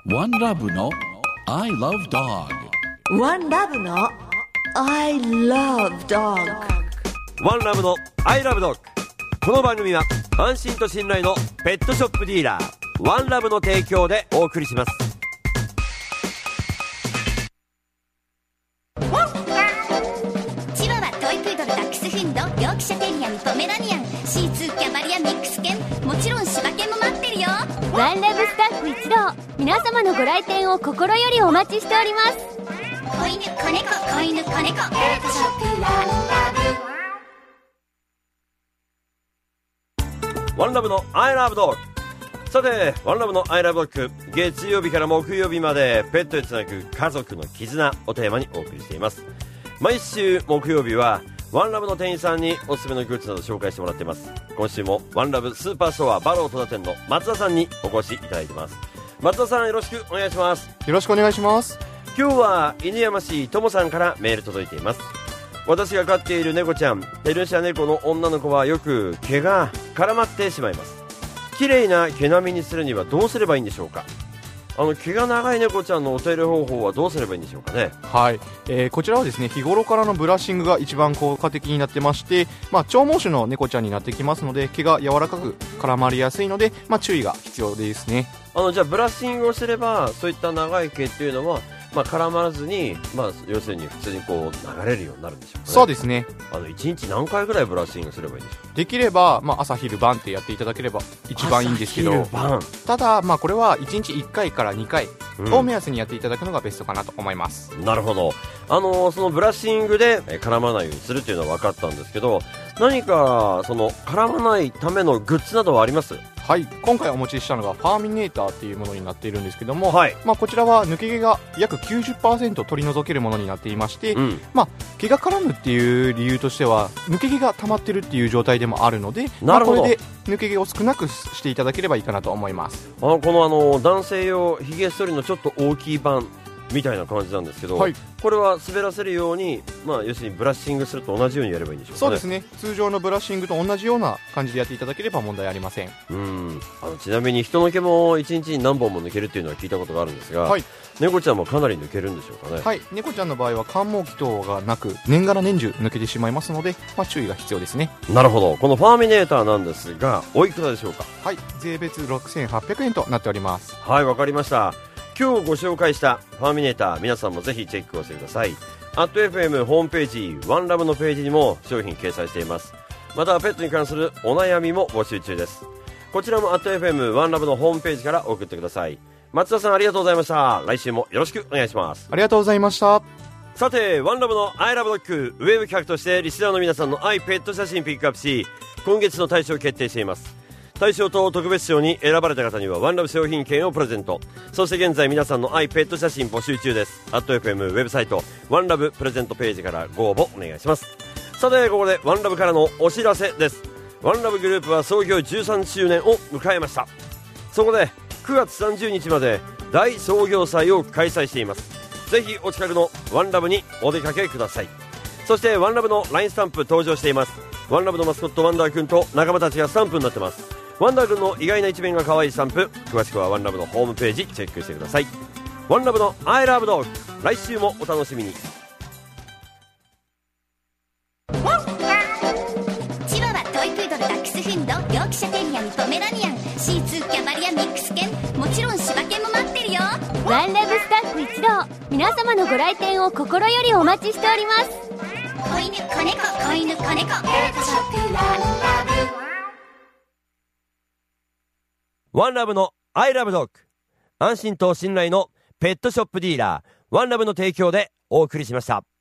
ワンラブの I love dog。 ワンラブの I love dog。 ワンラブの I love dog。 この番組は安心と信頼のペットショップディーラーワンラブの提供でお送りします。 チワワ、トイプードル、ダックスフンド、ヨークシャテリアン、ポメラニアン、シーツー、キャバリア、ミックス犬、もちろん柴犬も待ってるよ。 ワンラブスタッフ一同、皆様のご来店を心よりお待ちしております。 子犬、子猫、子犬、子猫、ペットショップワワンラブの I love dog。 さてワンラブの I love dog、 月曜日から木曜日までペットへつなぐ家族の絆をテーマにお送りしています。毎週木曜日はワンラブの店員さんにおすすめのグッズなど紹介してもらっています。今週もワンラブスーパーストアバロー戸田店の松田さんにお越しいただいてます。松田さん、よろしくお願いします。 よろしくお願いします。 今日は犬山市ともさんからメール届いています。私が飼っている猫ちゃん、ペルシャ猫の女の子はよく毛が絡まってしまいます。綺麗な毛並みにするにはどうすればいいんでしょうか。毛が長い猫ちゃんのお手入れ方法はどうすればいいんでしょうかね。 はい、こちらはですね、日頃からのブラッシングが一番効果的になってまして、長毛種の猫ちゃんになってきますので、毛が柔らかく絡まりやすいので、注意が必要ですね。 じゃあブラッシングをすればそういった長い毛っていうのは絡まらずに、要するに普通にこう流れるようになるんでしょうかね。 そうですね。 1日何回ぐらいブラッシングすればいいんでしょうか。 できれば、朝昼晩ってやっていただければ一番いいんですけど、 朝昼晩、 ただ、これは1日1回から2回を目安にやっていただくのがベストかなと思います。 なるほど。そのブラッシングで絡まないようにするっていうのは分かったんですけど、何かその絡まないためのグッズなどはあります？ はい、今回お持ちしたのがファーミネーターっていうものになっているんですけども、 はい、 こちらは抜け毛が約 90% 取り除けるものになっていまして、毛が絡むっていう理由としては抜け毛が溜まってるっていう状態でもあるので、 なるほど、 これで抜け毛を少なくしていただければいいかなと思います。 この男性用ひげ剃りのちょっと大きい版みたいな感じなんですけど、 はい、 これは滑らせるように、要するにブラッシングすると同じようにやればいいんでしょうかね。 そうですね、通常のブラッシングと同じような感じでやっていただければ問題ありません。 ちなみに人の毛も1日に何本も抜けるっていうのは聞いたことがあるんですが、はい、猫ちゃんもかなり抜けるんでしょうかね。 はい、猫ちゃんの場合は汗毛期等がなく年がら年中抜けてしまいますので、注意が必要ですね。 なるほど。このファーミネーターなんですがおいくらでしょうか。 はい、税別6800円となっております。 はい、わかりました。今日ご紹介したファーミネーター、皆さんもぜひチェックをしてください。@FM ホームページワンラブのページにも商品掲載しています。またペットに関するお悩みも募集中です。こちらも@FM ワンラブのホームページから送ってください。松田さん、ありがとうございました。来週もよろしくお願いします。 ありがとうございました。 さてワンラブの I love dog ウェブ企画としてリスナーの皆さんの愛ペット写真ピックアップし、今月の大賞を決定しています。大賞と特別賞に選ばれた方にはワンラブ商品券をプレゼント。そして現在皆さんの愛ペット写真募集中です。@FM ウェブサイトワンラブプレゼントページからご応募お願いします。さてここでワンラブからのお知らせです。ワンラブグループは創業13周年を迎えました。そこで9月30日まで大創業祭を開催しています。ぜひお近くのワンラブにお出かけください。そしてワンラブの LINE スタンプ登場しています。ワンラブのマスコットワンダーくんと仲間たちがスタンプになってます。ワンダー君の意外な一面が可愛いスタンプ、詳しくはワンラブのホームページチェックしてください。ワンラブの I love dog、 来週もお楽しみに。 チワワ、トイプードル、ダックスフンド、ヨークシャテリアン、ポメラニアン、シーツー、キャバリア、ミックス犬、もちろん柴犬も待ってるよ。 ワンラブスタッフ一同、皆様のご来店を心よりお待ちしております。 子犬、子猫、子犬、子猫、ペットショップワンラブ。 ワンラブの I love dog、 安心と信頼のペットショップディーラーワンラブの提供でお送りしました。